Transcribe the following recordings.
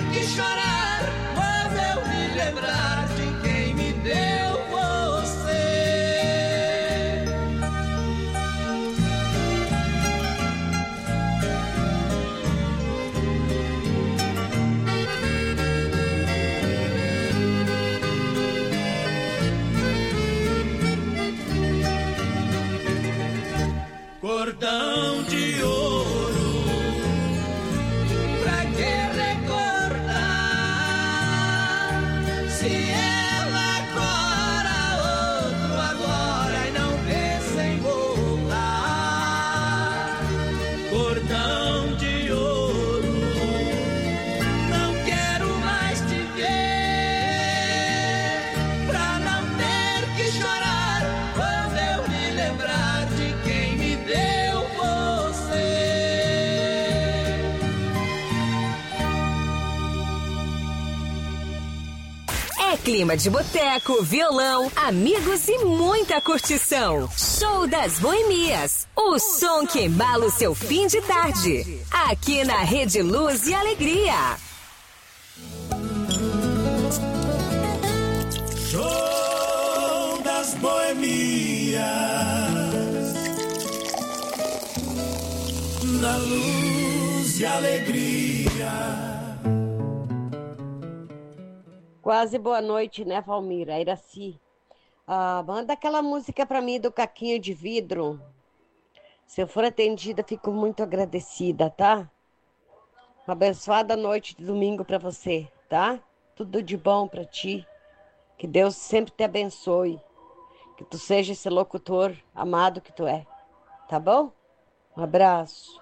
que chorar quando eu me lembrar de quem me deu você. Cordão de ouro, pra que recordar se ela agora outro agora e não pensa em voltar? Cordão de ouro, não quero mais te ver, pra não ter que chorar quando eu me lembrar de quem me deu você. É clima de boteco, violão, amigos e muita curtição. Show das Boemias. O som que embala o seu fim de tarde. Aqui na Rede Luz e Alegria. Show das Boemias, na luz e alegria. Quase boa noite, né, Valmira? Iraci. Manda aquela música pra mim do Caquinho de Vidro. Se eu for atendida, fico muito agradecida, tá? Uma abençoada noite de domingo pra você, tá? Tudo de bom pra ti. Que Deus sempre te abençoe. Que tu seja esse locutor amado que tu é. Tá bom? Um abraço.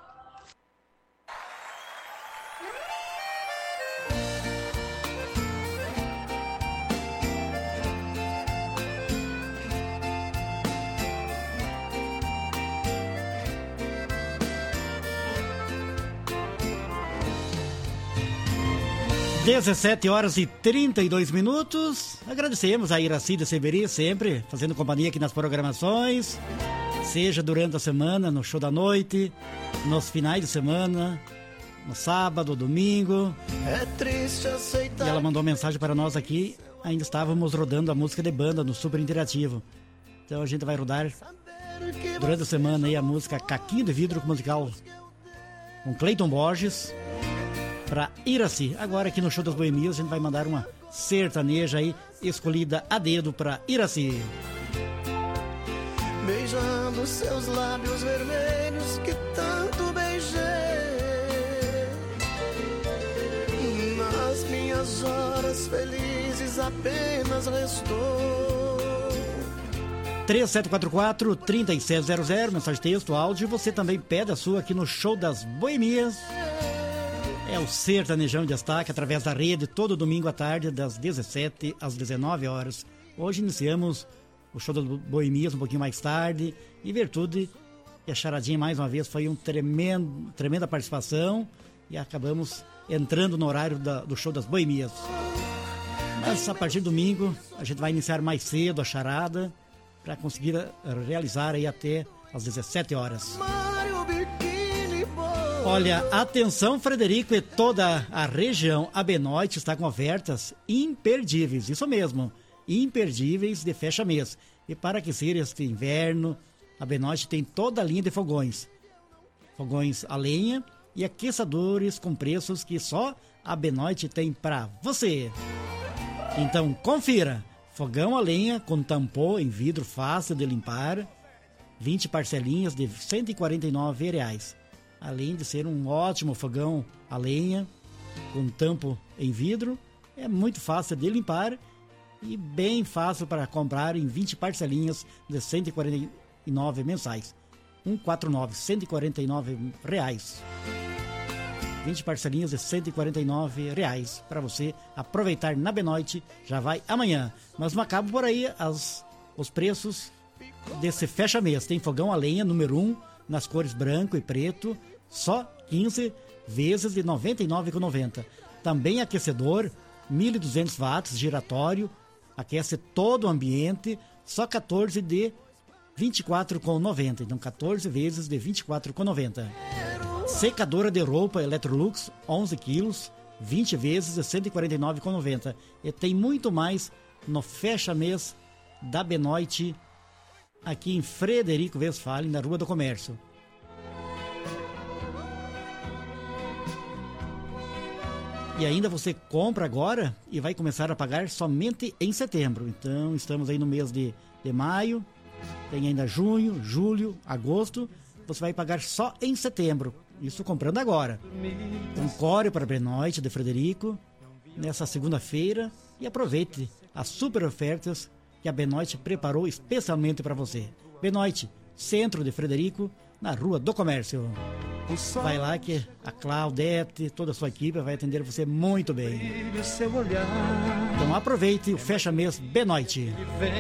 17h32. Agradecemos a Iracida Severi, sempre fazendo companhia aqui nas programações, seja durante a semana, no show da noite, nos finais de semana, no sábado, domingo. É triste aceitar. E ela mandou uma mensagem para nós aqui. Ainda estávamos rodando a música de banda no Super Interativo. Então a gente vai rodar durante a semana aí a música Caquinho de Vidro musical com Cleiton Borges para Iraci. Agora aqui no Show das Boemias a gente vai mandar uma sertaneja aí escolhida a dedo para Iraci. Beijando seus lábios vermelhos que tanto beijei, nas minhas horas felizes apenas restou 3744-3700, mensagem texto, áudio. Você também pede a sua aqui no Show das Boemias. É o sertanejão em destaque através da rede, todo domingo à tarde, das 17 às 19 horas. Hoje iniciamos o Show das Boemias um pouquinho mais tarde. E Virtude e a Charadinha mais uma vez foi tremenda participação. E acabamos entrando no horário do Show das Boemias. Mas a partir do domingo a gente vai iniciar mais cedo a charada para conseguir realizar aí até às 17 horas. Olha, atenção Frederico e toda a região, a Benoite está com ofertas imperdíveis, isso mesmo, imperdíveis de fecha-mês. E para aquecer este inverno, a Benoite tem toda a linha de fogões a lenha e aquecedores com preços que só a Benoite tem para você. Então confira, fogão a lenha com tampão em vidro fácil de limpar, 20 parcelinhas de R$ 149. Além de ser um ótimo fogão a lenha, com tampo em vidro, é muito fácil de limpar e bem fácil para comprar em 20 parcelinhas de R$ 149 mensais. 149, R$ 149. 20 parcelinhas de R$ 149 para você aproveitar na Benoite. Já vai amanhã. Mas não acaba por aí os preços desse fecha-mês. Tem fogão a lenha número 1, nas cores branco e preto, só 15 vezes de R$ 99,90. Também aquecedor, 1.200 watts, giratório, aquece todo o ambiente, só 14 de R$ 24,90. Então 14 vezes de R$ 24,90. Secadora de roupa Electrolux, 11 quilos, 20 vezes de R$ 149,90. E tem muito mais no Fecha Mês da Benoit, aqui em Frederico Westphalen, na Rua do Comércio. E ainda você compra agora e vai começar a pagar somente em setembro. Então, estamos aí no mês de maio, tem ainda junho, julho, agosto. Você vai pagar só em setembro. Isso comprando agora. Então, corre para a Benoit de Frederico nessa segunda-feira e aproveite as super ofertas que a Benoit preparou especialmente para você. Benoit, centro de Frederico, na Rua do Comércio. Vai lá que a Claudete, toda a sua equipe vai atender você muito bem. Então aproveite o Fecha Mês Benoit.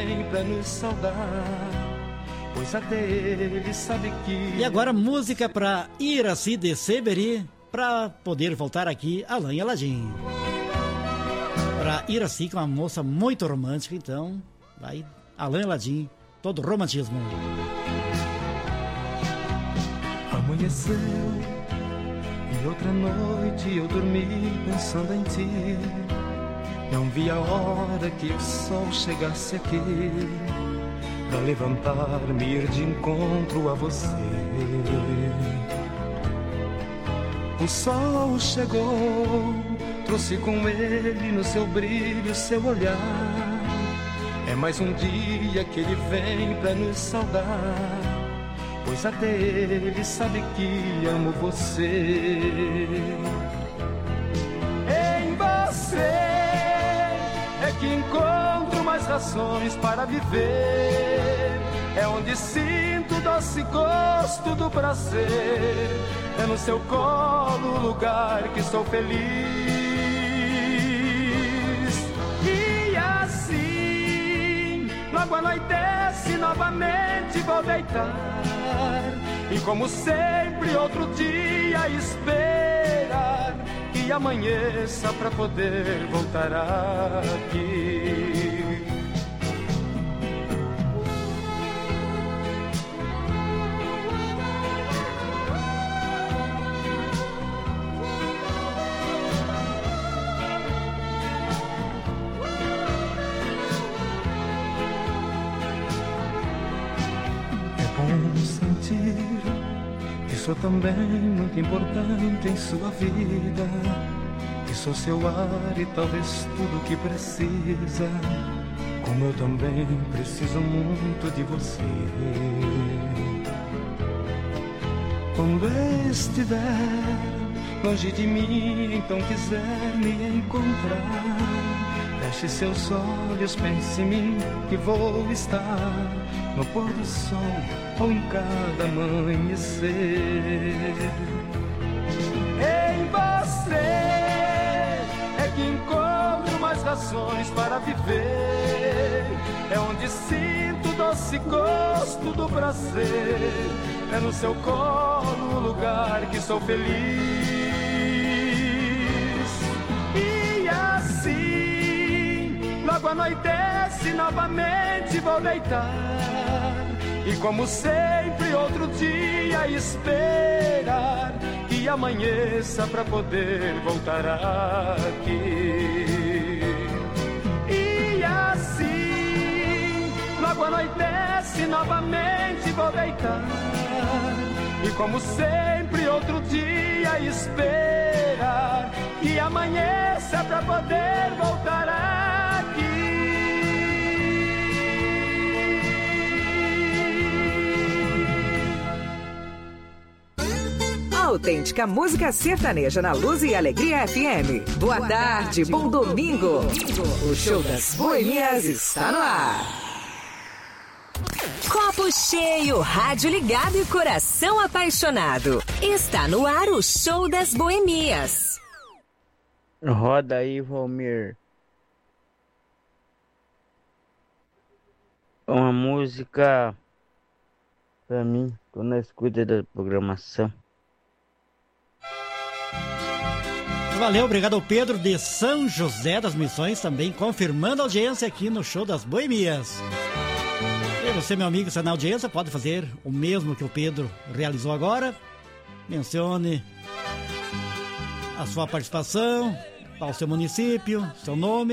E agora música para Iraci de Seberi, para poder voltar aqui Alain e Aladim. Para Iraci, que é uma moça muito romântica, então vai Alain e Aladim, todo romantismo. Amanheceu e outra noite eu dormi pensando em ti. Não vi a hora que o sol chegasse aqui pra levantar-me e ir de encontro a você. O sol chegou, trouxe com ele no seu brilho, seu olhar. É mais um dia que ele vem pra nos saudar, pois até ele sabe que amo você. Em você é que encontro mais razões para viver. É onde sinto o doce gosto do prazer. É no seu colo o lugar que sou feliz. E assim, logo anoitece, novamente vou deitar. E como sempre outro dia esperar que amanheça pra poder voltar aqui. Sou também muito importante em sua vida, que sou seu ar e talvez tudo que precisa, como eu também preciso muito de você. Quando estiver longe de mim, então quiser me encontrar, feche seus olhos, pense em mim, que vou estar no pôr do sol ou em cada amanhecer. Em você é que encontro mais razões para viver. É onde sinto o doce gosto do prazer. É no seu colo o lugar que sou feliz. E assim, logo anoitece, novamente vou deitar. E como sempre outro dia esperar que amanheça pra poder voltar aqui. E assim, logo anoitece, novamente vou deitar. E como sempre outro dia esperar que amanheça pra poder voltar aqui. Autêntica música sertaneja na Luz e Alegria FM. Boa tarde, bom domingo. O show das boemias está no ar. Copo cheio, rádio ligado e coração apaixonado. Está no ar o show das boemias. Roda aí, Valmir. Uma música pra mim, tô na escuta da programação. Valeu, obrigado ao Pedro de São José das Missões, também confirmando a audiência aqui no show das boemias. E você, meu amigo, está na audiência, pode fazer o mesmo que o Pedro realizou agora. Mencione a sua participação, qual o seu município, seu nome.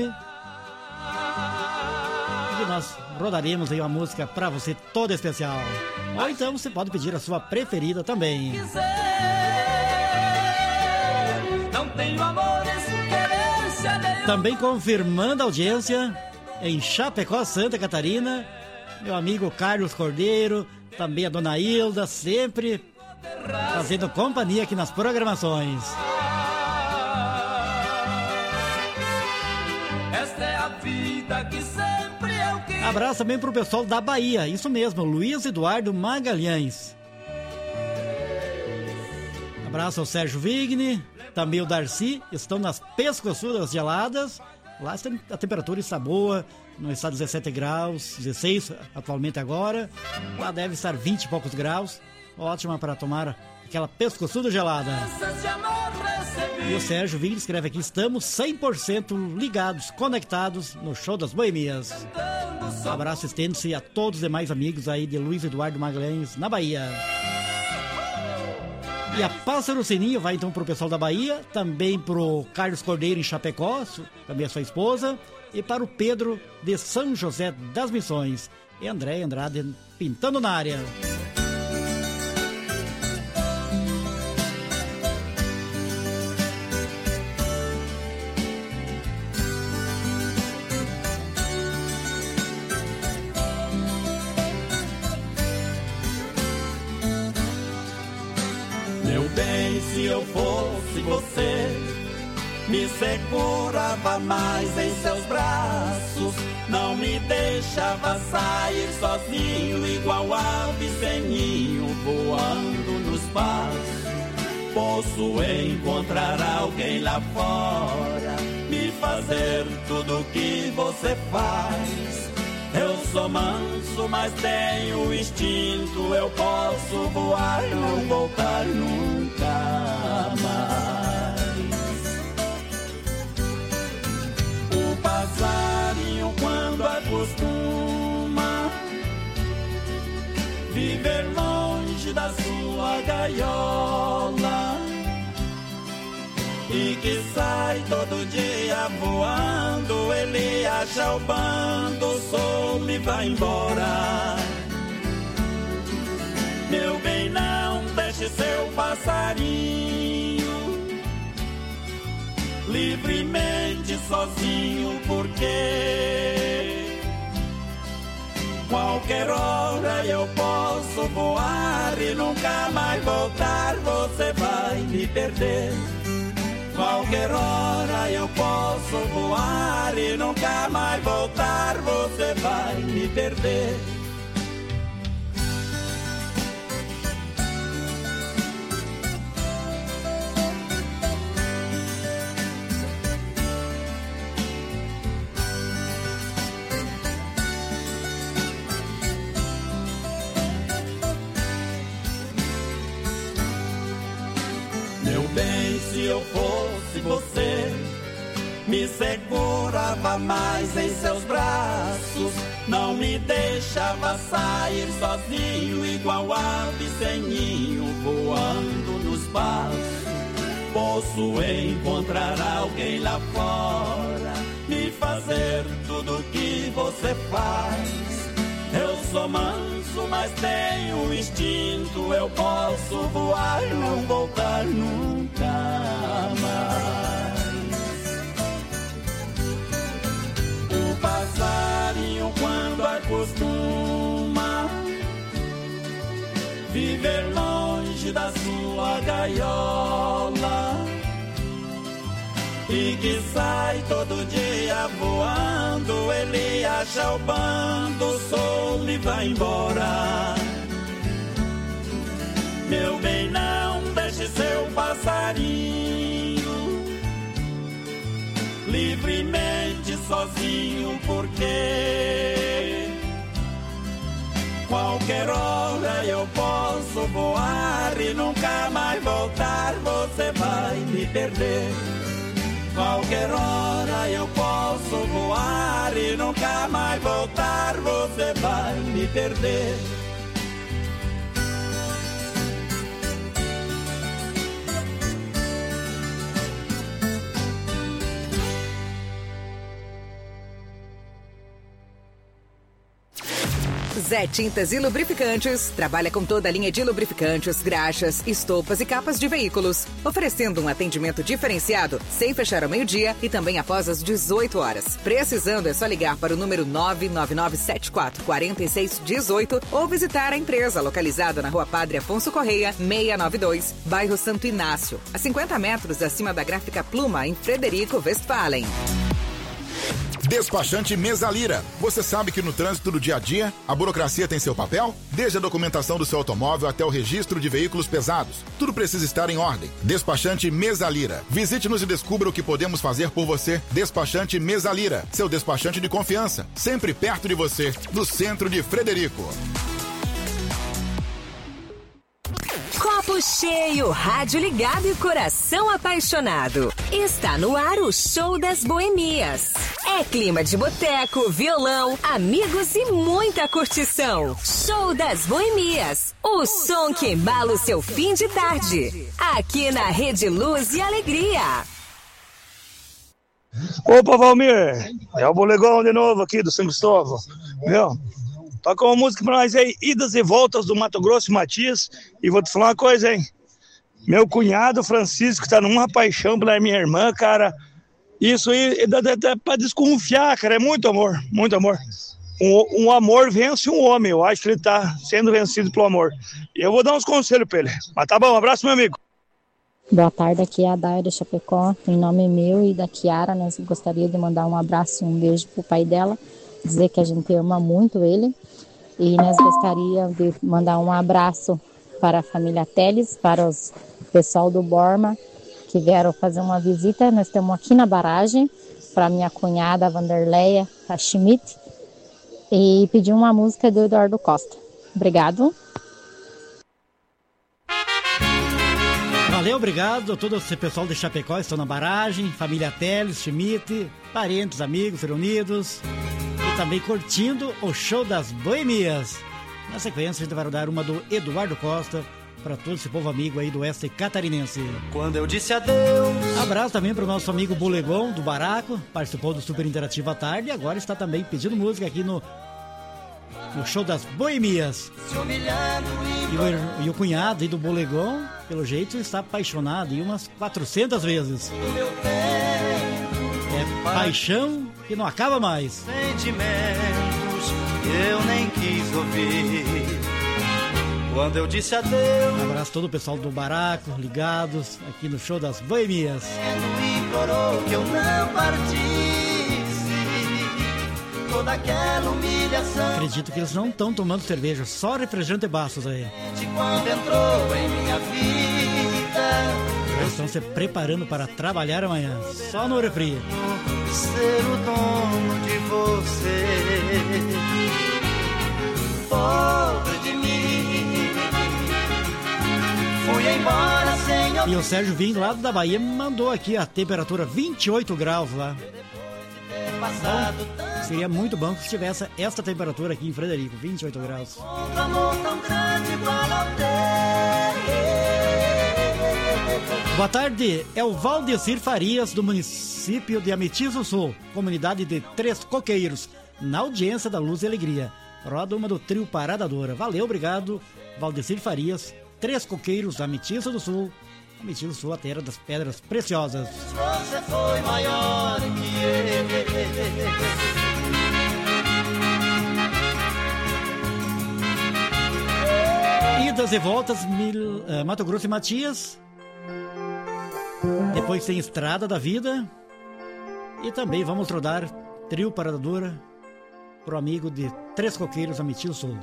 E nós rodaremos aí uma música pra você toda especial. Ou então você pode pedir a sua preferida também. Não tenho amores, querência nenhuma. Também confirmando a audiência em Chapecó, Santa Catarina, meu amigo Carlos Cordeiro, também a dona Hilda, sempre fazendo companhia aqui nas programações. Esta é a vida que sempre eu quis. Abraço também pro pessoal da Bahia, isso mesmo, Luiz Eduardo Magalhães. Abraço ao Sérgio Vigni, também o Darcy, estão nas pescoçudas geladas. Lá a temperatura está boa, no estado 17 graus, 16 atualmente agora. Lá deve estar 20 e poucos graus. Ótima para tomar aquela pescoçuda gelada. E o Sérgio Vigni escreve aqui: estamos 100% ligados, conectados no Show das Boemias. Um abraço estende-se a todos os demais amigos aí de Luiz Eduardo Magalhães, na Bahia. E a Pássaro Sininho vai então pro pessoal da Bahia, também pro Carlos Cordeiro em Chapecó, também a sua esposa, e para o Pedro de São José das Missões. E André Andrade pintando na área. Se eu fosse você, me segurava mais em seus braços, não me deixava sair sozinho, igual ave sem ninho, voando nos passos. Posso encontrar alguém lá fora, me fazer tudo que você faz. Eu sou manso, mas tenho instinto, eu posso voar, não voltar nunca mais. O passarinho quando acostuma viver longe da sua gaiola, e que sai todo dia voando, ele acha o bando, o sol e vai embora. Meu bem, não deixe seu passarinho livremente sozinho, porque qualquer hora eu posso voar e nunca mais voltar, você vai me perder. Qualquer hora eu posso voar e nunca mais voltar, você vai me perder. Meu bem, se eu fosse você, me segurava mais em seus braços, não me deixava sair sozinho, igual ave sem ninho, voando nos passos. Posso encontrar alguém lá fora, me fazer tudo que você faz. Eu sou manso, mas tenho instinto, eu posso voar, não voltar nunca mais. O passarinho quando acostuma viver longe da sua gaiola, e que sai todo dia voando, ele acha o bando, o sol e vai embora. Meu bem, não deixe seu passarinho livremente sozinho, porque qualquer hora eu posso voar e nunca mais voltar, você vai me perder. Qualquer hora eu posso voar e nunca mais voltar, você vai me perder. Zé Tintas e Lubrificantes trabalha com toda a linha de lubrificantes, graxas, estopas e capas de veículos, oferecendo um atendimento diferenciado, sem fechar ao meio-dia e também após as 18 horas. Precisando, é só ligar para o número 999744618 ou visitar a empresa localizada na Rua Padre Afonso Correia, 692, bairro Santo Inácio, a 50 metros acima da Gráfica Pluma, em Frederico Westphalen. Despachante Mesalira. Você sabe que no trânsito do dia a dia, a burocracia tem seu papel? Desde a documentação do seu automóvel até o registro de veículos pesados. Tudo precisa estar em ordem. Despachante Mesalira. Visite-nos e descubra o que podemos fazer por você. Despachante Mesalira. Seu despachante de confiança. Sempre perto de você. Do centro de Frederico. Copo cheio, rádio ligado e coração apaixonado. Está no ar o Show das Boemias. É clima de boteco, violão, amigos e muita curtição. Show das Boemias. O som que embala o seu fim de tarde. Aqui na Rede Luz e Alegria. Opa, Valmir. É o Bolegão de novo aqui do São Cristóvão. Viu? Toca uma música pra nós aí, Idas e Voltas do Mato Grosso e Matias. E vou te falar uma coisa, hein? Meu cunhado Francisco tá numa paixão pela minha irmã, cara. Isso aí dá pra desconfiar, cara. É muito amor, muito amor. Um amor vence um homem. Eu acho que ele tá sendo vencido pelo amor. E eu vou dar uns conselhos pra ele. Mas tá bom, um abraço, meu amigo. Boa tarde, aqui é a Daira Chapecó. Em nome meu e da Kiara, nós gostaria de mandar um abraço e um beijo pro pai dela. Dizer que a gente ama muito ele. E nós gostaríamos de mandar um abraço para a família Teles, para o pessoal do Borma, que vieram fazer uma visita. Nós estamos aqui na barragem, para minha cunhada Vanderleia, a Schmidt, e pedir uma música do Eduardo Costa. Obrigado. Valeu, obrigado a todo esse pessoal de Chapecó, estão na barragem, família Teles, Schmidt, parentes, amigos, reunidos. Também curtindo o Show das Boemias. Na sequência, a gente vai dar uma do Eduardo Costa para todo esse povo amigo aí do oeste catarinense. Quando eu disse adeus. Abraço também para o nosso amigo Bolegon do Baraco, participou do Super Interativo à tarde e agora está também pedindo música aqui no Show das Boemias. E o cunhado aí do Bolegon, pelo jeito, está apaixonado e umas 400 vezes. É paixão que não acaba mais. Sentimentos eu nem quis ouvir. Quando eu disse adeus. Um abraço a todo o pessoal do Baraco, ligados aqui no Show das Boemias. Implorou que eu não partisse. Toda aquela humilhação. Acredito que eles não estão tomando cerveja, só refrigerante Bastos aí. Quando entrou em minha vida. Eles estão se preparando para trabalhar amanhã, só no refri. Ser o dono de você, pobre de mim, fui embora sem. E o Sérgio vindo lá da Bahia mandou aqui a temperatura 28 graus lá. Bom, seria muito bom se tivesse esta temperatura aqui em Frederico, 28 graus. Um amor tão grande igual ao teu. Boa tarde, é o Valdecir Farias, do município de Ametis do Sul, comunidade de Três Coqueiros, na audiência da Luz e Alegria. Roda uma do trio Parada Dura. Valeu, obrigado, Valdecir Farias, Três Coqueiros, Ametis do Sul. Ametis do Sul, a terra das pedras preciosas. Você foi maior que Idas e voltas, Mato Grosso e Matias. Depois tem Estrada da Vida. E também vamos rodar Trio Parada Dura pro amigo de Três Coqueiros, Ametis do Sul.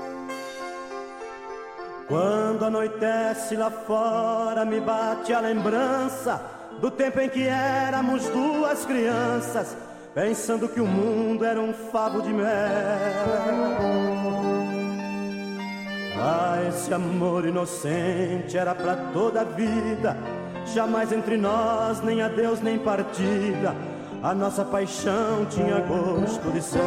Quando anoitece lá fora, me bate a lembrança do tempo em que éramos duas crianças, pensando que o mundo era um favo de mel. Ah, esse amor inocente era pra toda a vida, jamais entre nós nem adeus nem partida. A nossa paixão tinha gosto de céu.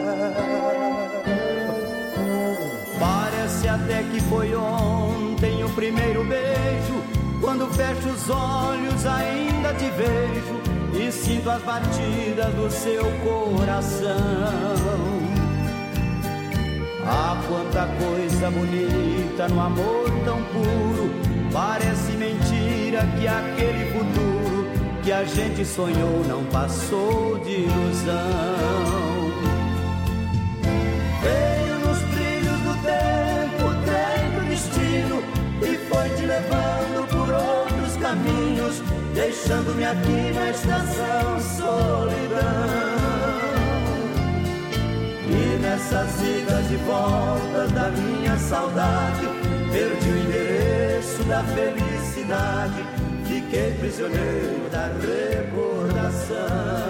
Parece até que foi ontem o primeiro beijo. Quando fecho os olhos ainda te vejo e sinto as batidas do seu coração. Ah, quanta coisa bonita no amor tão puro. Parece mentira que aquele futuro que a gente sonhou não passou de ilusão. Veio nos trilhos do tempo, o trem do destino, e foi te levando por outros caminhos, deixando-me aqui na estação solidão. E nessas idas e voltas da minha saudade, perdi o endereço da felicidade, fiquei prisioneiro da recordação.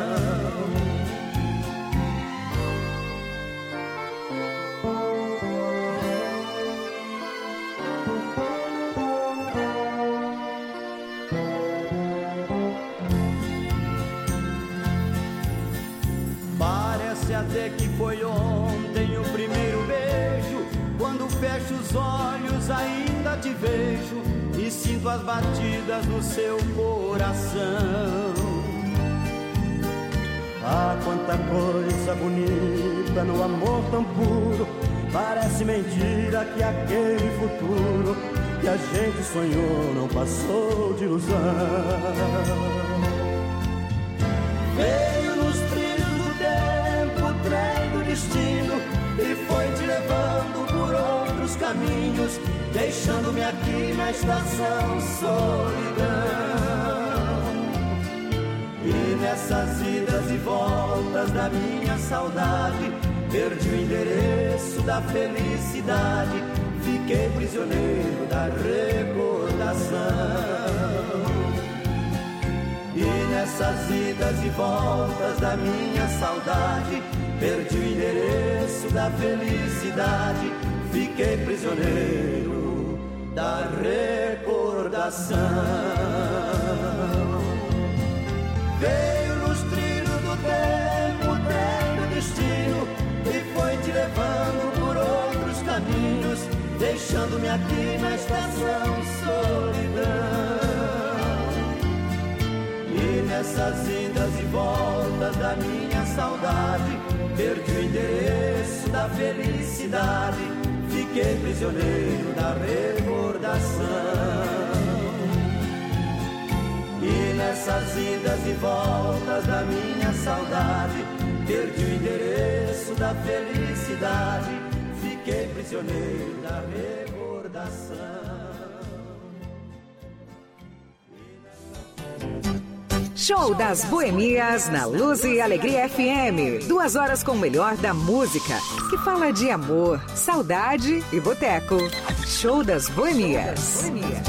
Parece até que foi ontem o primeiro beijo, quando fecho os olhos ainda te vejo e sinto as batidas do seu coração. Ah, quanta coisa bonita no amor tão puro. Parece mentira que aquele futuro que a gente sonhou não passou de ilusão. Veio nos trilhos do tempo, o trem do destino, e foi te levando por outros caminhos, deixando-me aqui na estação solidão. E nessas idas e voltas da minha saudade, perdi o endereço da felicidade, fiquei prisioneiro da recordação. E nessas idas e voltas da minha saudade, perdi o endereço da felicidade, fiquei prisioneiro da recordação. Veio nos trilhos do tempo, o trem do destino, e foi te levando por outros caminhos, deixando-me aqui na estação solidão. E nessas idas e voltas da minha saudade, perdi o endereço da felicidade, fiquei prisioneiro da recordação. E nessas idas e voltas da minha saudade, perdi o endereço da felicidade, fiquei prisioneiro da recordação. Show das Boemias na Luz e Alegria FM. 2 horas com o melhor da música, que fala de amor, saudade e boteco. Show das Boemias.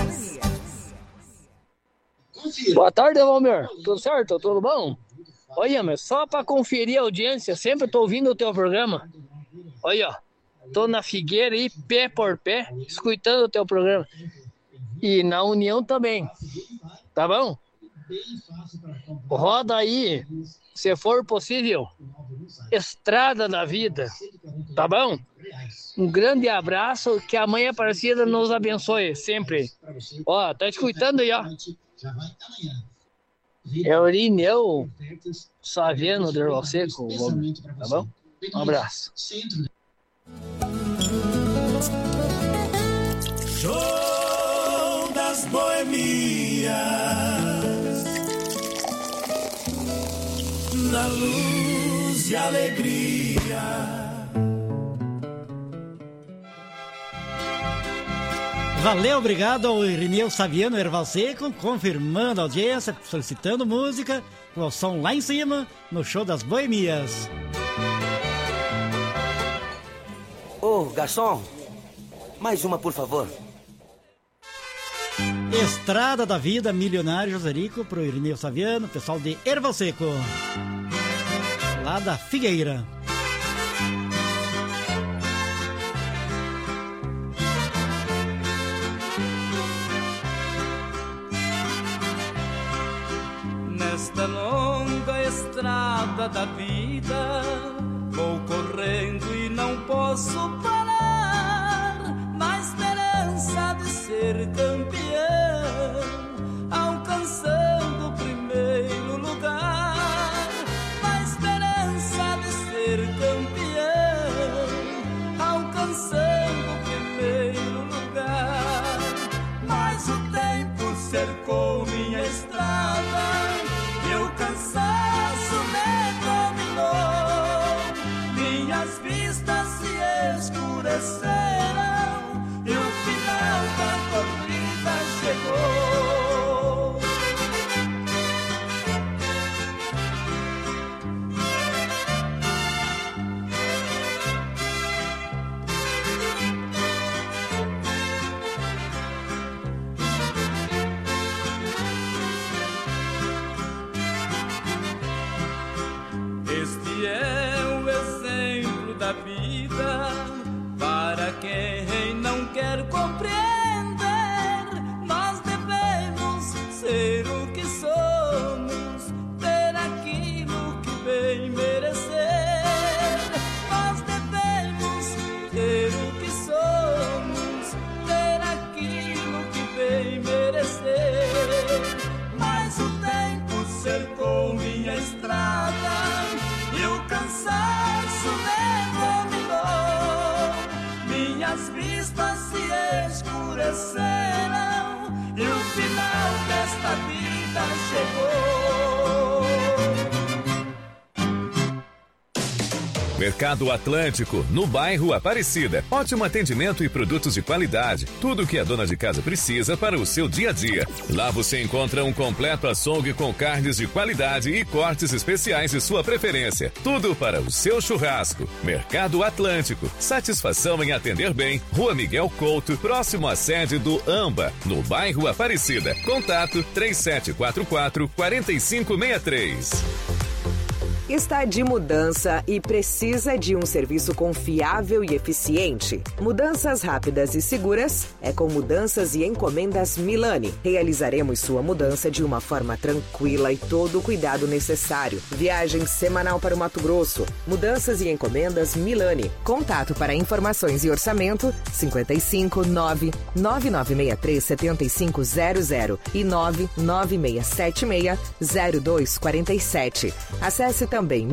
Boa tarde, Valmir. Tudo certo? Tudo bom? Olha, mas só para conferir a audiência, sempre tô ouvindo o teu programa. Olha, tô na Figueira aí, pé por pé, escutando o teu programa. E na União também. Tá bom? Roda aí, se for possível, Estrada da Vida, tá bom? Um grande abraço, que a Mãe Aparecida nos abençoe sempre. Ó, tá escutando aí, ó. É o Irineu Saviano de Erval Seco, tá bom? Um abraço. Show das Boemias, na luz e alegria. Valeu, obrigado ao Irineu Saviano Erval Seco, confirmando a audiência, solicitando música, com o som lá em cima, no Show das Boemias. Ô, garçom, mais uma, por favor. Estrada da Vida, Milionário Joserico, pro Irineu Saviano, pessoal de Erval Seco, lá da Figueira. Nesta longa estrada da vida, vou correndo e não posso parar, na esperança de ser campeão, alcançando o primeiro lugar, na esperança de ser campeão, alcançando Esse é o exemplo da vida para quem não quer compreender. Nós devemos ser o que somos, ter aquilo que bem merecer. Nós devemos ser o que somos, ter aquilo que bem merecer. Mas o tempo cercou minha estrada e o cansaço me dominou. Minhas vistas se escureceram e o final desta vida chegou. Mercado Atlântico, no bairro Aparecida. Ótimo atendimento e produtos de qualidade. Tudo o que a dona de casa precisa para o seu dia a dia. Lá você encontra um completo açougue com carnes de qualidade e cortes especiais de sua preferência. Tudo para o seu churrasco. Mercado Atlântico. Satisfação em atender bem. Rua Miguel Couto, próximo à sede do AMBA, no bairro Aparecida. Contato 3744-4563. Está de mudança e precisa de um serviço confiável e eficiente? Mudanças rápidas e seguras é com Mudanças e Encomendas Milani. Realizaremos sua mudança de uma forma tranquila e todo o cuidado necessário. Viagem semanal para o Mato Grosso. Mudanças e Encomendas Milani. Contato para informações e orçamento 559-9963-7500 e 99676-0247. Acesse também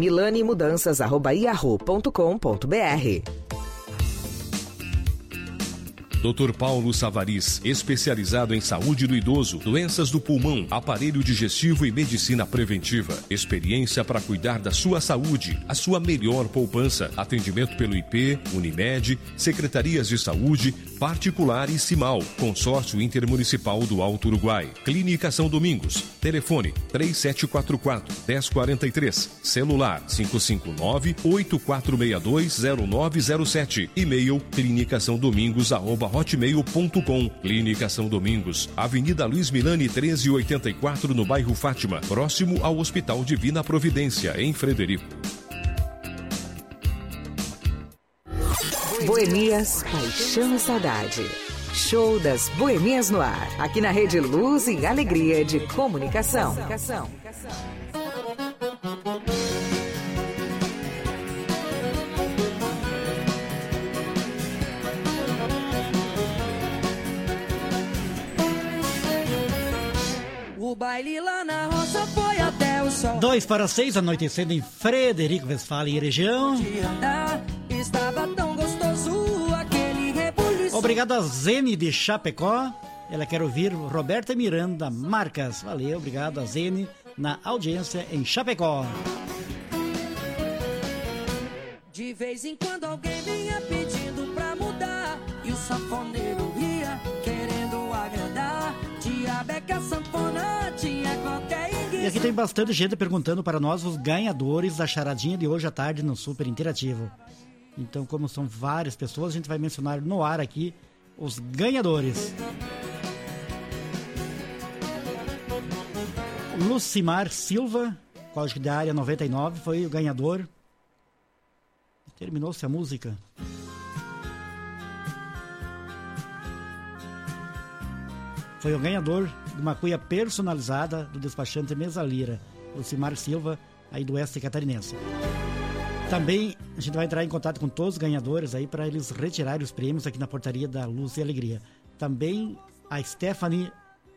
milanimudanças@yahoo.com.br. Dr. Paulo Savariz, especializado em saúde do idoso, doenças do pulmão, aparelho digestivo e medicina preventiva. Experiência para cuidar da sua saúde, a sua melhor poupança. Atendimento pelo IP, Unimed, Secretarias de Saúde, Particular e Cimal. Consórcio Intermunicipal do Alto Uruguai. Clínica São Domingos. Telefone 3744-1043. Celular 559-8462-0907. E-mail clinicasaodomingos@hotmail.com. Clínica São Domingos, Avenida Luiz Milani 1384, no bairro Fátima, próximo ao Hospital Divina Providência, em Frederico. Boemias, paixão e saudade. Show das Boemias no ar, aqui na Rede Luz e Alegria de Comunicação. O baile lá na roça foi até o sol. 5:02, anoitecendo em Frederico Westphalen e região. Estava tão gostoso aquele rebuliço. Obrigado a Zene de Chapecó. Ela quer ouvir Roberta Miranda Marcas. Valeu, obrigado a Zene na audiência em Chapecó. De vez em quando alguém vinha pedindo pra mudar e o sanfoneiro ia querendo agradar. Diabeca, sanfona, tinha qualquer inglês. E aqui tem bastante gente perguntando para nós os ganhadores da charadinha de hoje à tarde no Super Interativo. Então, como são várias pessoas, a gente vai mencionar no ar aqui os ganhadores. Lucimar Silva, código da área 99, foi o ganhador. Terminou-se a música. Foi o ganhador de uma cuia personalizada do despachante Mesalira, Lucimar Silva, aí do Oeste Catarinense. Também a gente vai entrar em contato com todos os ganhadores aí para eles retirarem os prêmios aqui na portaria da Luz e Alegria. Também a Stephanie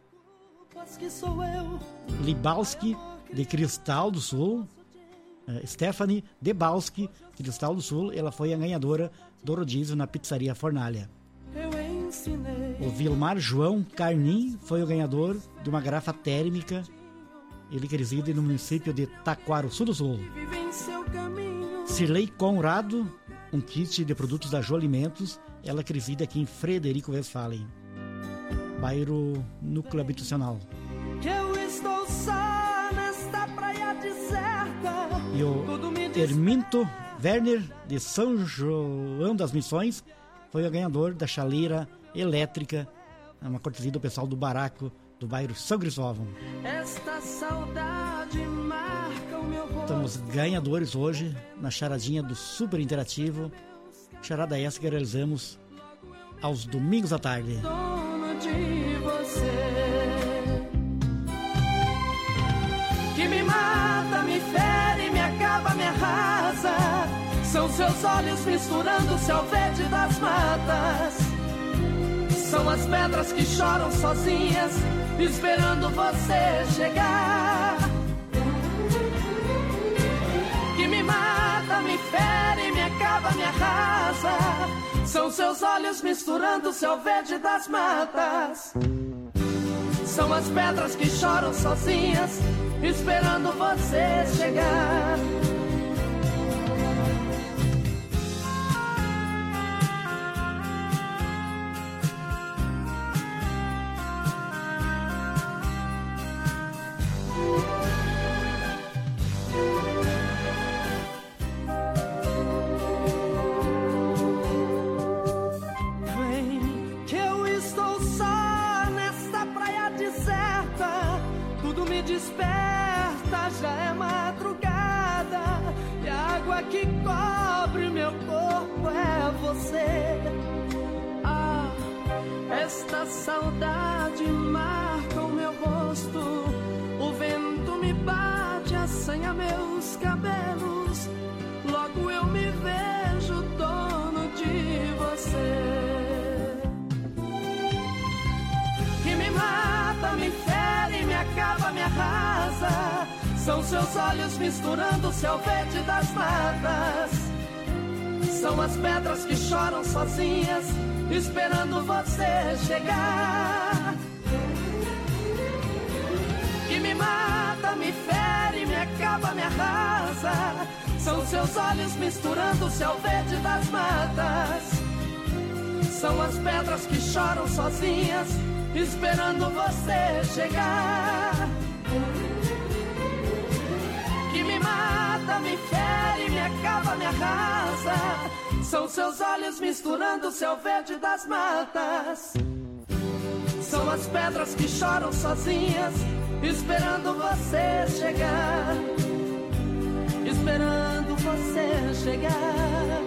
Libalski, de Cristal do Sul. Stephanie Debalski, de Cristal do Sul, ela foi a ganhadora do rodízio na Pizzaria Fornalha. O Vilmar João Carnim foi o ganhador de uma garrafa térmica, ele que reside no município de Taquaruçu do Sul. Cirlei Conrado, um kit de produtos da Jo Alimentos, ela que reside aqui em Frederico Westphalen, bairro Núcleo Habitacional. Eu estou só nesta praia deserta. E o Herminto Werner, de São João das Missões, foi o ganhador da chaleira elétrica, uma cortesia do pessoal do Baraco, do bairro São Cristóvão. Esta saudade marca o meu corpo. Estamos ganhadores hoje na charadinha do Super Interativo. Charada essa que realizamos aos domingos à tarde. Dono de você, que me mata, me fere, me acaba, me arrasa. São seus olhos misturando o céu verde das matas. São as pedras que choram sozinhas, esperando você chegar. Que me mata, me fere, me acaba, me arrasa. São seus olhos misturando o céu verde das matas. São as pedras que choram sozinhas, esperando você chegar. Desperta, já é madrugada, e a água que cobre meu corpo é você. Ah, esta saudade marca o meu rosto, o vento me bate, assanha meus cabelos, logo eu me vejo dono de você. Que me mata, me fere, me acaba, me arrasa. São seus olhos misturando o céu verde das matas. São as pedras que choram sozinhas, esperando você chegar. Que me mata, me fere, me acaba, me arrasa. São seus olhos misturando o céu verde das matas. São as pedras que choram sozinhas, esperando você chegar. Que me mata, me fere, me acaba, me arrasa. São seus olhos misturando o céu verde das matas. São as pedras que choram sozinhas, esperando você chegar. Esperando você chegar.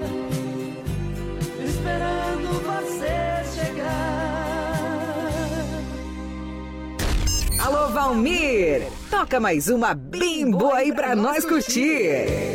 Esperando você chegar. Alô, Valmir! Toca mais uma bem boa aí pra nós curtir.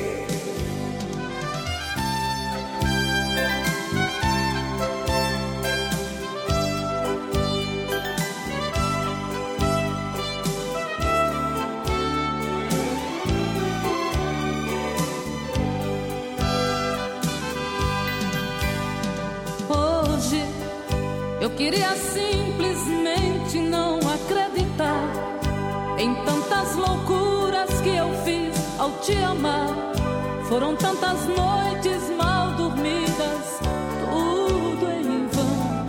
Hoje eu queria simplesmente não acreditar em tantas loucuras que eu fiz ao te amar. Foram tantas noites mal dormidas, tudo em vão.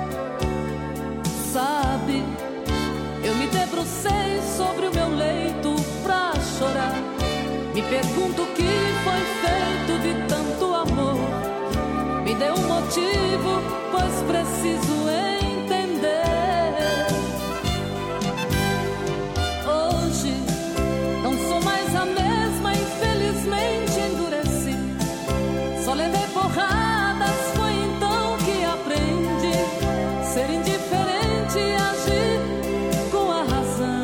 Sabe, eu me debrucei sobre o meu leito pra chorar. Me pergunto o que foi feito de tanto amor. Me dê um motivo, pois preciso entender. Hoje não sou mais a mesma, infelizmente endureci. Só levei porradas, foi então que aprendi ser indiferente e agir com a razão.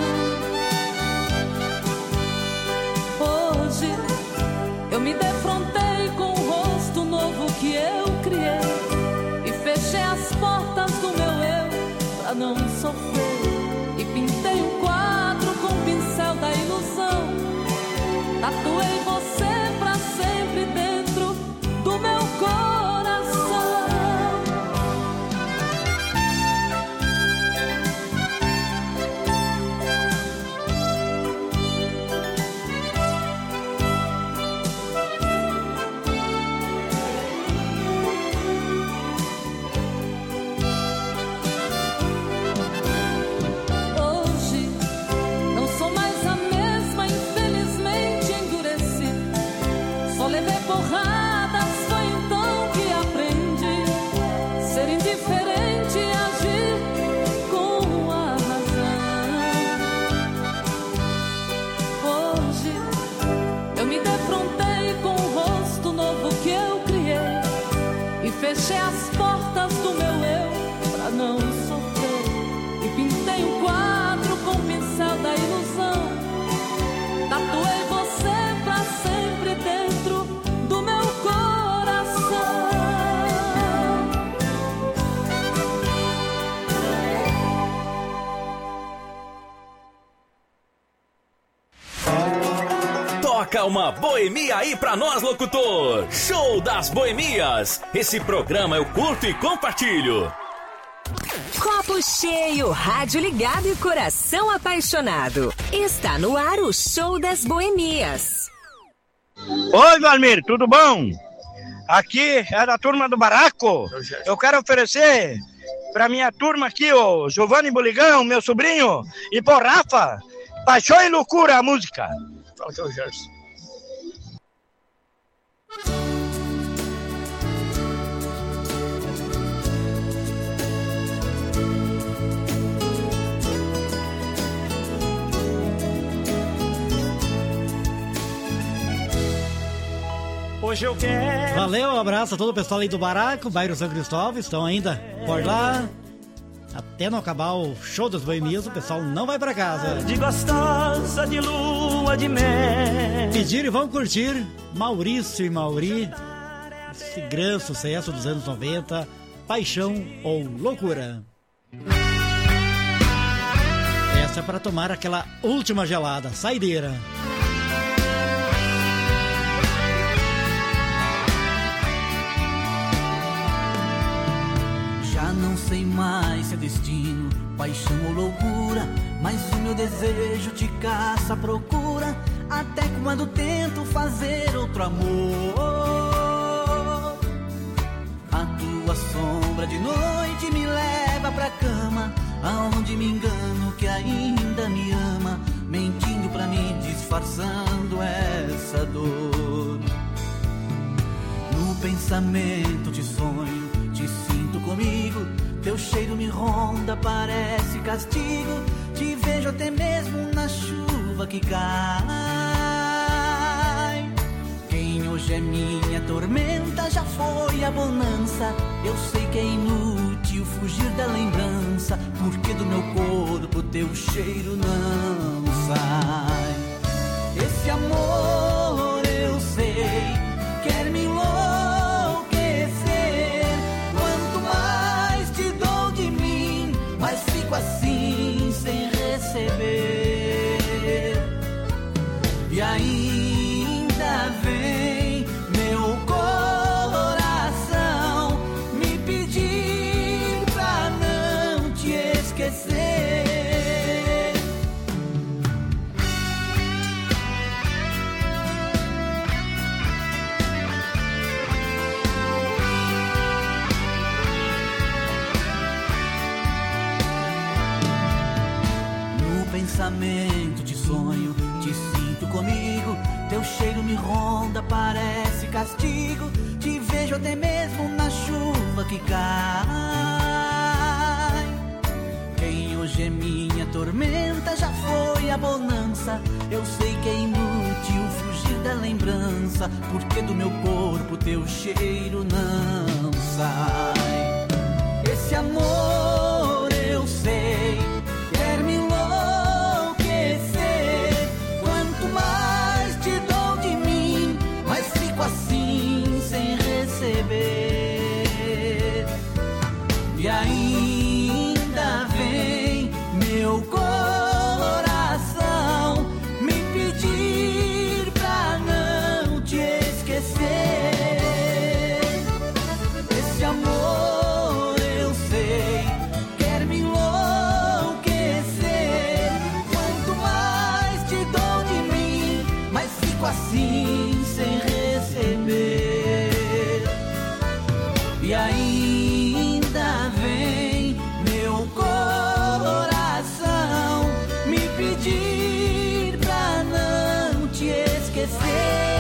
Hoje eu me defrontei com o rosto novo que eu criei e fechei as portas do meu eu pra não sofrer. E pintei um quadro com o pincel da ilusão. Tatuei você pra sempre dentro do meu coração. Fechei as portas do meu eu pra não sofrer e pintei um quadro com o pincel da ilusão. Tatuei você pra sempre dentro do meu coração. Toca uma boemia aí pra nós, locutor! Show das Boemias! Esse programa eu curto e compartilho. Copo cheio, rádio ligado e coração apaixonado. Está no ar o Show das Boemias. Oi, Valmir, tudo bom? Aqui é da turma do Baraco. Eu quero oferecer pra minha turma aqui, o Giovanni Buligão, meu sobrinho, e pro Rafa, Paixão e Loucura, a música. Fala que é o Gerson. Hoje eu quero. Valeu, um abraço a todo o pessoal aí do Baraco, bairro São Cristóvão, estão ainda por lá. Até não acabar o Show das Boemias, o pessoal não vai pra casa. De gostosa, de lua, de mel. Pedir e vão curtir Maurício e Mauri, esse grande sucesso dos anos 90, Paixão ou Loucura. Essa é para tomar aquela última gelada, saideira. Não sei mais se é destino, paixão ou loucura, mas o meu desejo te caça, procura, até quando tento fazer outro amor. A tua sombra de noite me leva pra cama, aonde me engano que ainda me ama, mentindo pra mim, disfarçando essa dor. No pensamento te sonho, te sinto comigo, teu cheiro me ronda, parece castigo. Te vejo até mesmo na chuva que cai. Quem hoje é minha tormenta já foi a bonança. Eu sei que é inútil fugir da lembrança, porque do meu corpo teu cheiro não sai. Esse amor eu sei, quer me enlouquecer. Assim sem receber, e ainda vem meu coração me pedir pra não te esquecer. Pensamento te sonho, te sinto comigo, teu cheiro me ronda, parece castigo. Te vejo até mesmo na chuva que cai. Quem hoje é minha tormenta já foi a bonança. Eu sei que é inútil fugir da lembrança, porque do meu corpo teu cheiro não sai. Esse amor eu sei, quer me enlouquecer. Assim sem receber, e ainda vem meu coração me pedir pra não te esquecer. Esse amor eu sei, quer me enlouquecer. Quanto mais te dou de mim, mais fico assim sem receber. E ainda vem meu coração me pedir pra não te esquecer.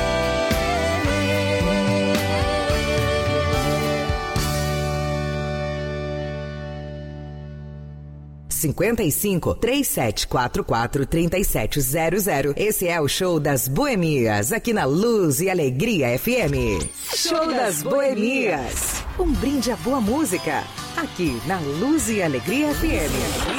55 3744 3700. Esse é o Show das Boemias, aqui na Luz e Alegria FM. Show das Boemias. Um brinde à boa música. Aqui na Luz e Alegria FM.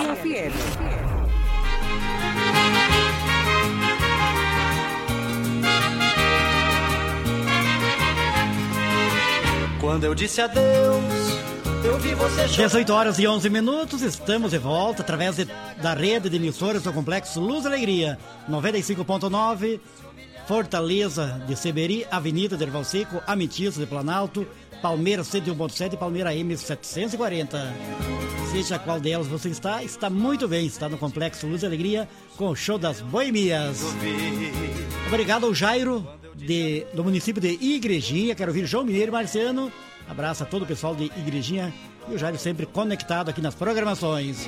Quando eu disse adeus, eu vi você chorar. 18 horas e 11 minutos, estamos de volta através da rede de emissoras do Complexo Luz e Alegria, 95.9, Fortaleza de Seberi, Avenida de Erval Seco, Ametista de Planalto, Palmeiras 101.7 e Palmeira M 740. Seja qual delas você está muito bem, está no Complexo Luz e Alegria com o show das Boemias. Obrigado ao Jairo do município de Igrejinha, quero ouvir João Mineiro e Marciano. Abraço a todo o pessoal de Igrejinha e o Jairo sempre conectado aqui nas programações.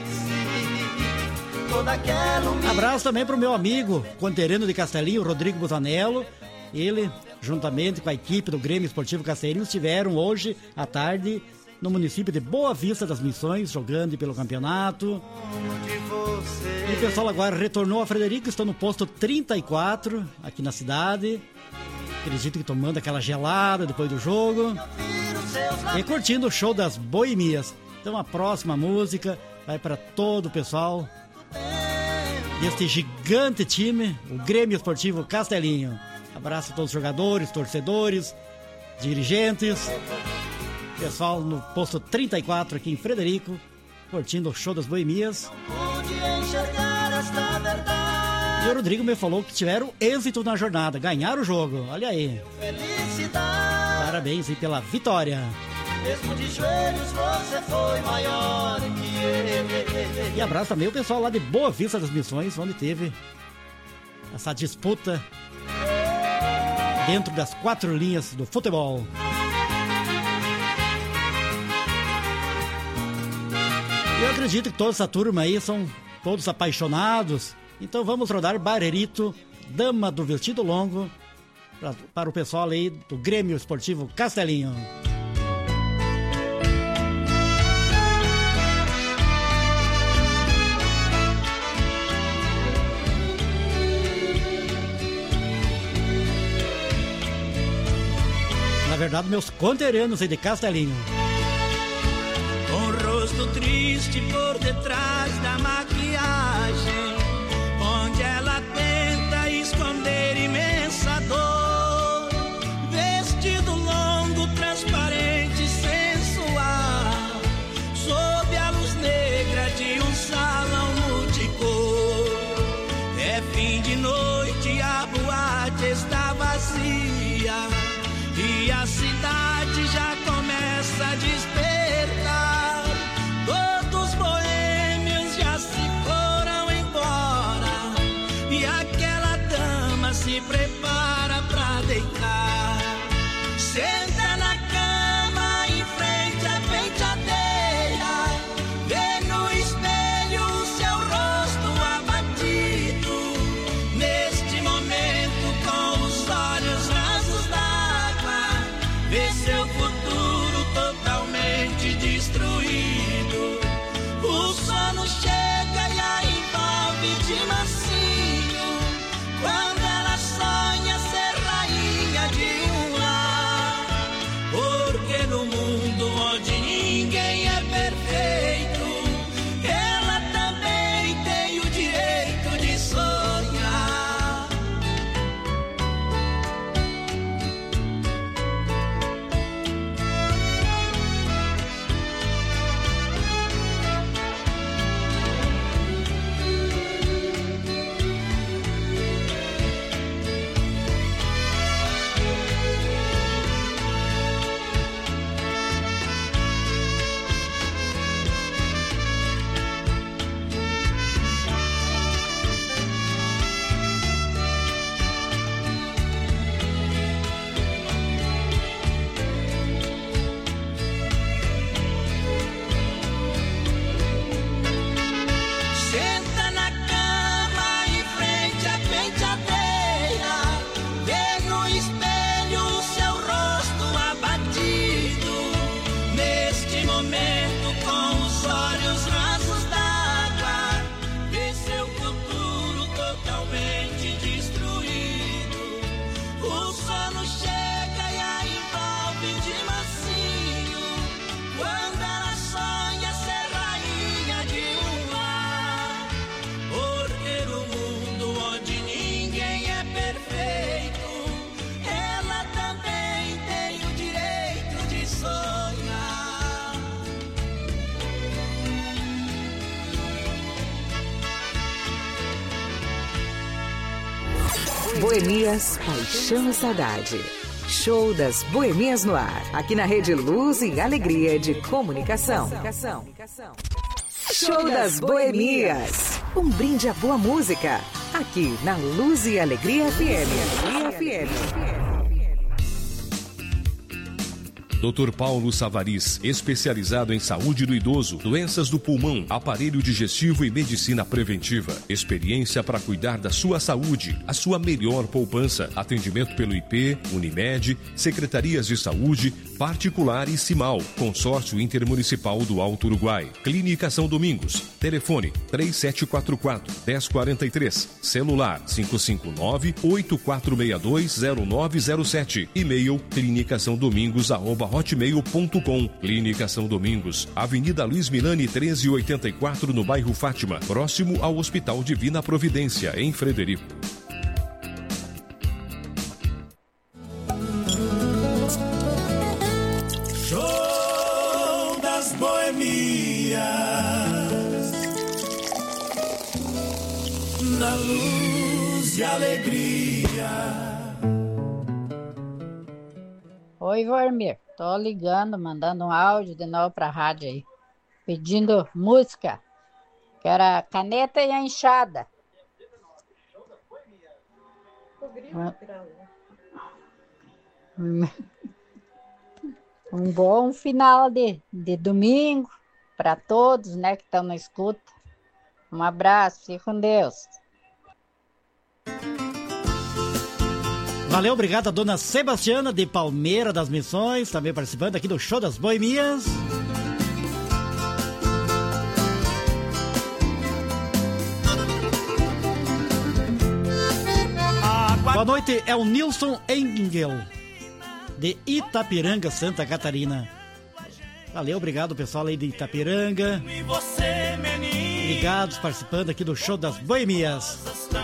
Abraço também para o meu amigo conterrâneo de Castelinho, Rodrigo Busanello. Ele, juntamente com a equipe do Grêmio Esportivo Castelinho, estiveram hoje à tarde no município de Boa Vista das Missões, jogando pelo campeonato. E o pessoal agora retornou a Frederico, estão no posto 34, aqui na cidade. Acredito que tomando aquela gelada depois do jogo. E curtindo o show das Boemias. Então a próxima música vai para todo o pessoal deste gigante time, o Grêmio Esportivo Castelinho. Abraço a todos os jogadores, torcedores, dirigentes. Pessoal no posto 34 aqui em Frederico, curtindo o show das Boemias. E o Rodrigo me falou que tiveram êxito na jornada, ganharam o jogo, olha aí. Parabéns aí pela vitória. Mesmo de joelhos você foi maior que eu. E abraço também o pessoal lá de Boa Vista das Missões, onde teve essa disputa dentro das 4 linhas do futebol. Eu acredito que toda essa turma aí são todos apaixonados. Então vamos rodar Barerito, Dama do Vestido Longo, para o pessoal aí do Grêmio Esportivo Castelinho. Na verdade, meus conterrâneos aí de Castelinho. Com o rosto triste por detrás da maquiagem, onde ela tenta esconder imensa dor. Vestido longo, transparente, sensual, sob a luz negra de um salão multicor. É fim de noite, a boate está vazia e a cidade já começa a despertar. Todos os boêmios já se foram embora e aquela dama se prepara pra deitar. Senta na cama em frente à penteadeira, vê no espelho o seu rosto abatido. Neste momento, com os olhos rasos d'água, vê seu futuro totalmente destruído. O sono chega e a envolve de mansinho, quando ela sonha ser rainha de um lar. Porque no mundo onde ninguém é perfeito, ela também tem o direito de sonhar. Senta na cama em frente à penteadeira, vê no espelho o seu rosto abatido. Neste momento, com os olhos rasos d'água, vê seu futuro totalmente destruído. O sono chega e a envolve de mansinho, Boemias, paixão e saudade. Show das Boemias no ar, aqui na Rede Luz e Alegria de Comunicação. Show das Boemias, um brinde à boa música, aqui na Luz e Alegria FM. Dr. Paulo Savaris, especializado em saúde do idoso, doenças do pulmão, aparelho digestivo e medicina preventiva. Experiência para cuidar da sua saúde, a sua melhor poupança. Atendimento pelo IP, Unimed, Secretarias de Saúde, Particular e Cimal. Consórcio Intermunicipal do Alto Uruguai. Clínica São Domingos. Telefone 3744-1043. Celular 559-8462-0907. E-mail clinicasaodomingos@hotmail.com. Clínica São Domingos, Avenida Luiz Milani 1384, no bairro Fátima, próximo ao Hospital Divina Providência, em Frederico. Show das Boemias, na luz e alegria. Oi, Vormir. Tô ligando, mandando um áudio de novo pra rádio aí. Pedindo música. Que era Caneta e a Enxada. Um bom final de domingo para todos, né, que estão na escuta. Um abraço, fique com Deus. Valeu, obrigado a dona Sebastiana de Palmeira das Missões, também participando aqui do Show das Boemias. Boa noite, é o Nilson Engel, de Itapiranga, Santa Catarina. Valeu, obrigado pessoal aí de Itapiranga. Ligados, participando aqui do Show das Boemias.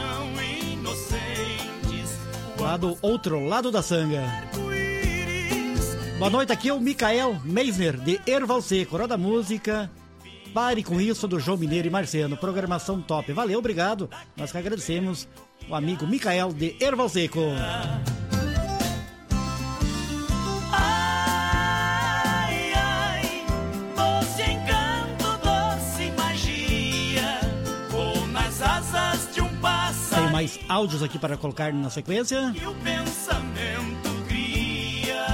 Lá do outro lado da sanga. Boa noite, aqui é o Micael Meisner, de Erval Seco. Roda música, pare com isso, do João Mineiro e Marciano. Programação top. Valeu, obrigado. Nós que agradecemos o amigo Micael de Erval Seco. Ai, ai, doce encanto, doce magia, vou nas asas de um pássaro. Tem mais áudios aqui para colocar na sequência. E o pensamento cria.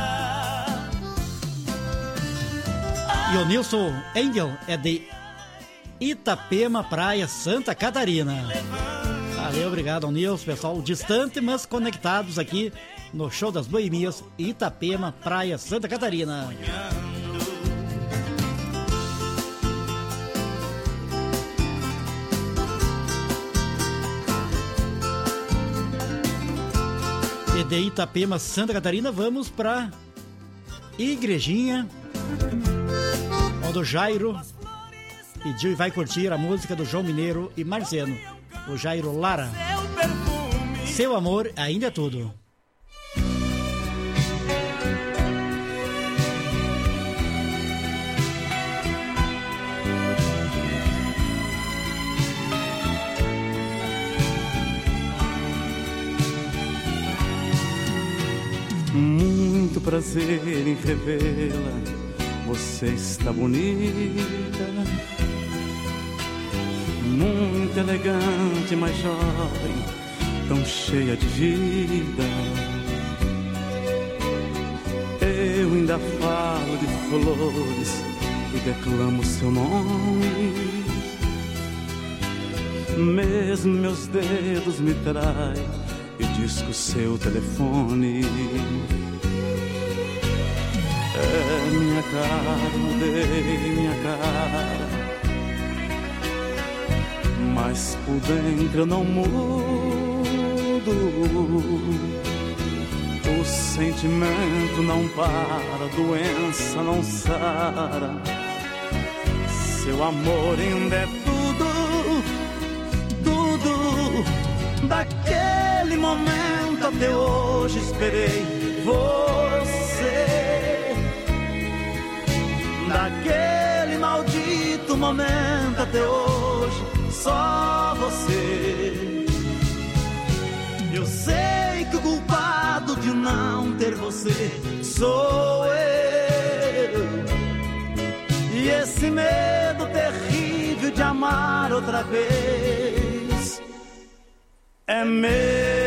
E o Nilson Engel é de Itapema, Praia, Santa Catarina. Valeu, obrigado ao Nilson, pessoal distante, mas conectados aqui no Show das Boemias, Itapema, Praia, Santa Catarina. E de Itapema, Santa Catarina, vamos para Igrejinha, onde o Jairo pediu e vai curtir a música do João Mineiro e Marciano. O Jairo Lara. Seu amor ainda é tudo. Muito prazer em revê-la, você está bonita, muito elegante, mas jovem, tão cheia de vida. Eu ainda falo de flores e declamo seu nome, mesmo meus dedos me traem e disco seu telefone. É minha cara, mudei minha cara, mas por dentro eu não mudo. O sentimento não para, a doença não sara. Seu amor ainda é tudo, tudo. Daquele momento até hoje esperei você. Daquele maldito momento até hoje, só você. Eu sei de não ter você sou eu. E esse medo terrível de amar outra vez é meu.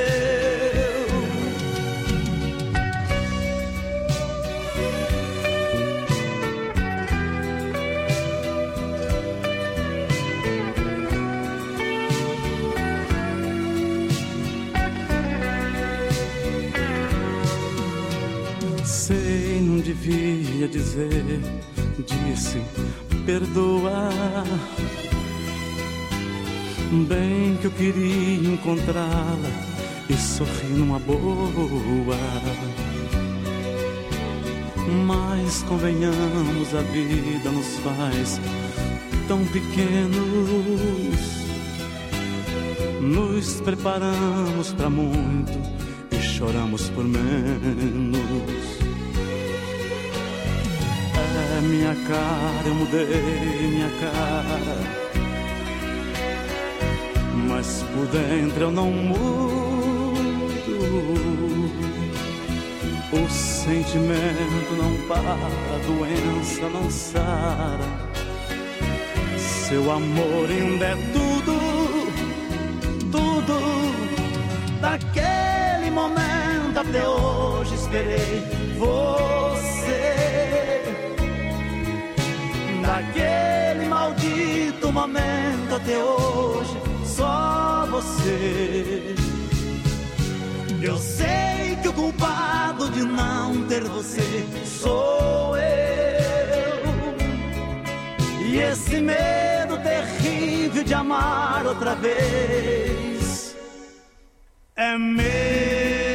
Sei, não devia dizer, disse, perdoa. Bem que eu queria encontrá-la e sorrir numa boa. Mas convenhamos, a vida nos faz tão pequenos. Nos preparamos pra muito e choramos por menos. É minha cara, eu mudei minha cara, mas por dentro eu não mudo. O sentimento não para, a doença não sara. Seu amor ainda é tudo, tudo. Daquele momento até hoje esperei você. Daquele maldito momento até hoje, só você. Eu sei que o culpado de não ter você sou eu. E esse medo terrível de amar outra vez é meu.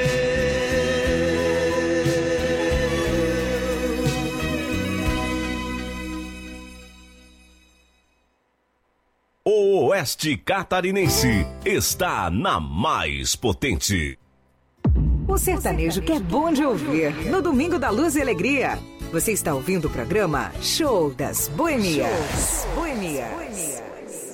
O Oeste Catarinense está na mais potente. O sertanejo que é bom de ouvir no Domingo da Luz e Alegria. Você está ouvindo o programa Show das Boemias. Boemias.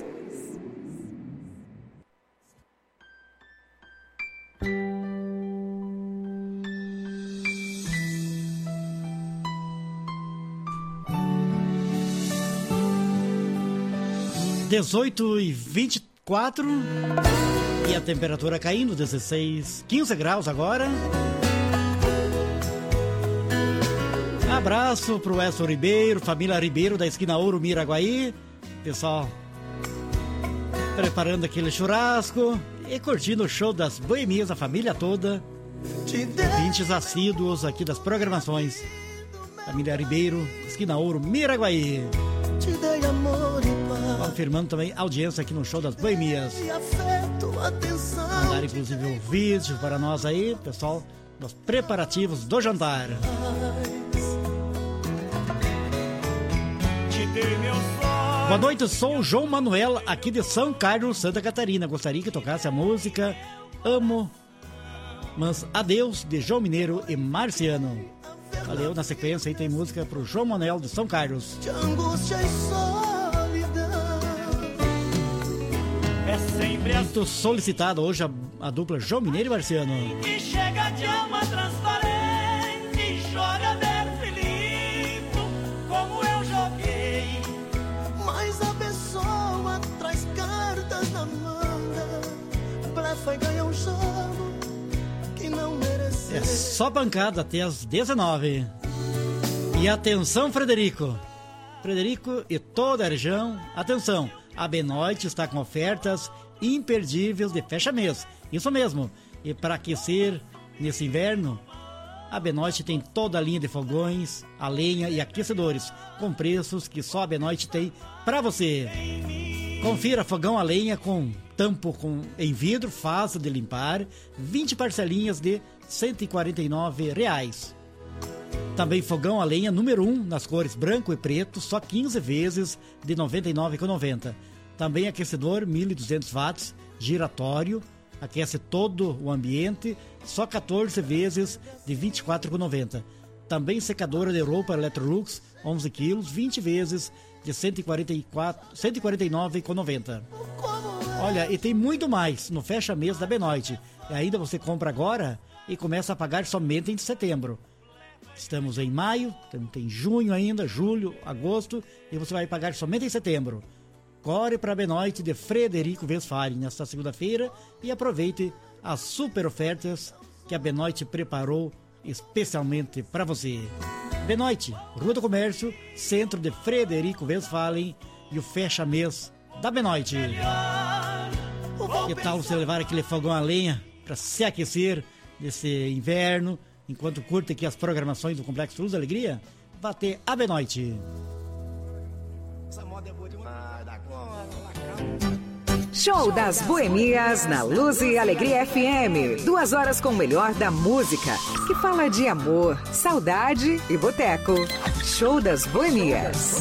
18h24 e a temperatura caindo, 15 graus agora. Abraço pro Edson Ribeiro, família Ribeiro da esquina Ouro Miraguaí. Pessoal preparando aquele churrasco e curtindo o show das Boemias, a família toda. Ouvintes assíduos aqui das programações. Família Ribeiro, esquina Ouro Miraguaí. Te dei amor e paz, confirmando também audiência aqui no show das Boemias. Mandaram inclusive um vídeo para nós aí, pessoal, dos preparativos do jantar. Boa noite, sou o João Manuel, aqui de São Carlos, Santa Catarina. Gostaria que tocasse a música Amo, mas Adeus, de João Mineiro e Marciano. Valeu, na sequência aí tem música pro João Manuel de São Carlos. De angústia e solidão. É sempre muito solicitada hoje a dupla João Mineiro e Marciano. Que chega de alma transparente e joga verso e livro como eu joguei. Mas a pessoa traz cartas na manga, blefa e ganha um jogo que não mereceu. É só pancada até as 19. E atenção, Frederico e toda a região, atenção, a Benoite está com ofertas imperdíveis de fecha-mês. Isso mesmo. E para aquecer nesse inverno, a Benoite tem toda a linha de fogões, a lenha e aquecedores, com preços que só a Benoite tem para você. Confira fogão a lenha com tampo em vidro, fácil de limpar, 20 parcelinhas de R$ 149. Também fogão a lenha número 1 nas cores branco e preto, só 15 vezes de R$ 99,90. Também aquecedor 1.200 watts, giratório, aquece todo o ambiente, só 14 vezes de R$ 24,90. Também secadora de roupa Electrolux, 11 quilos, 20 vezes de R$ 149,90. Olha, e tem muito mais no fecha-mês da Benoite. E ainda você compra agora e começa a pagar somente em setembro. Estamos em maio, tem junho ainda, julho, agosto, e você vai pagar somente em setembro. Corre para a Benoit de Frederico Westphalen nesta segunda-feira e aproveite as super ofertas que a Benoit preparou especialmente para você. Benoit, Rua do Comércio, centro de Frederico Westphalen e o fecha-mês da Benoit. Que tal você levar aquele fogão a lenha para se aquecer nesse inverno, enquanto curte aqui as programações do Complexo Luz e Alegria? Vá ter a Benoit. Essa moda é boa demais, dá conta. Show das Boemias na Luz e Alegria FM. 2 horas com o melhor da música, que fala de amor, saudade e boteco. Show das Boemias.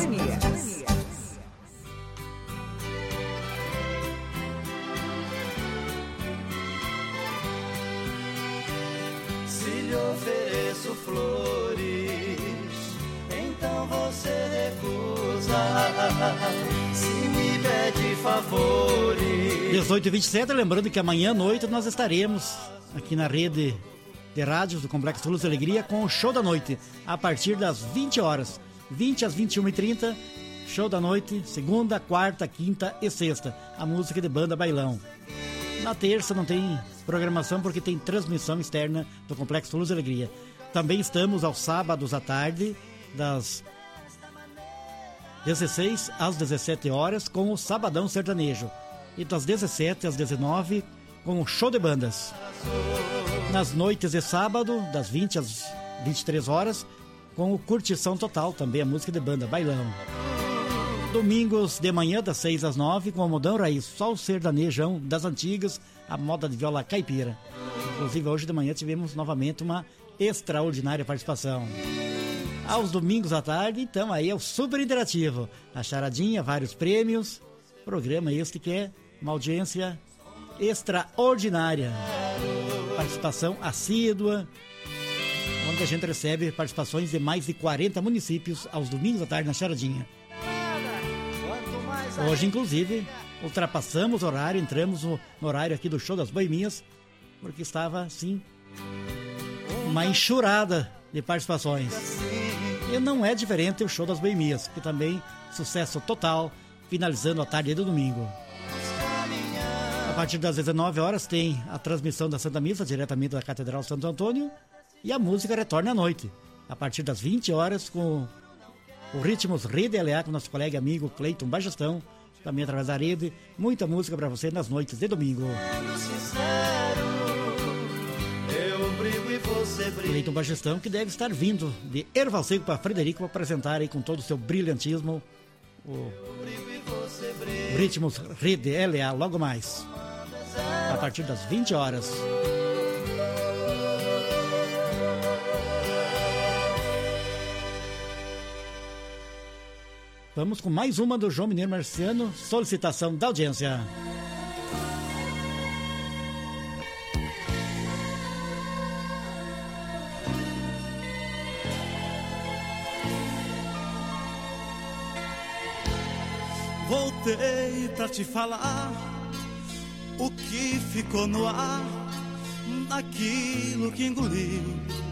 Se lhe ofereço flores, então você recusa. Se me pede favores. 18h27, lembrando que amanhã à noite nós estaremos aqui na rede de rádios do Complexo Luz e Alegria com o Show da Noite, a partir das 20 horas, 20 às 21h30, Show da Noite, segunda, quarta, quinta e sexta, a música de banda bailão. Na terça não tem programação porque tem transmissão externa do Complexo Luz e Alegria. Também estamos aos sábados à tarde, das 16 às 17 horas com o Sabadão Sertanejo e das 17 às 19 com o Show de Bandas. Nas noites de sábado, das 20 às 23 horas, com o Curtição Total, também a música de banda bailão. Domingos de manhã, das 6 às 9, com o Modão Raiz, só o sertanejão das antigas, a moda de viola caipira. Inclusive, hoje de manhã tivemos novamente uma extraordinária participação. Aos domingos à tarde, então, aí é o super interativo. A charadinha, vários prêmios. Programa este que é uma audiência extraordinária. Participação assídua, onde a gente recebe participações de mais de 40 municípios aos domingos à tarde na charadinha. Hoje, inclusive, ultrapassamos o horário, entramos no horário aqui do Show das Boemias, porque estava, assim, uma enxurrada de participações. E não é diferente o Show das Boemias, que também sucesso total, finalizando a tarde do domingo. A partir das 19 horas tem a transmissão da Santa Missa, diretamente da Catedral Santo Antônio, e a música retorna à noite, a partir das 20 horas, com o Ritmos Rede LA, com nosso colega e amigo Cleiton Bagestão, também através da rede. Muita música para você nas noites de domingo. Cleiton Bagestão, que deve estar vindo de Erval Seco para Frederico para apresentar aí com todo o seu brilhantismo o Ritmos Rede LA logo mais, a partir das 20 horas. Vamos com mais uma do João Mineiro Marciano, solicitação da audiência. Voltei pra te falar o que ficou no ar, aquilo que engoliu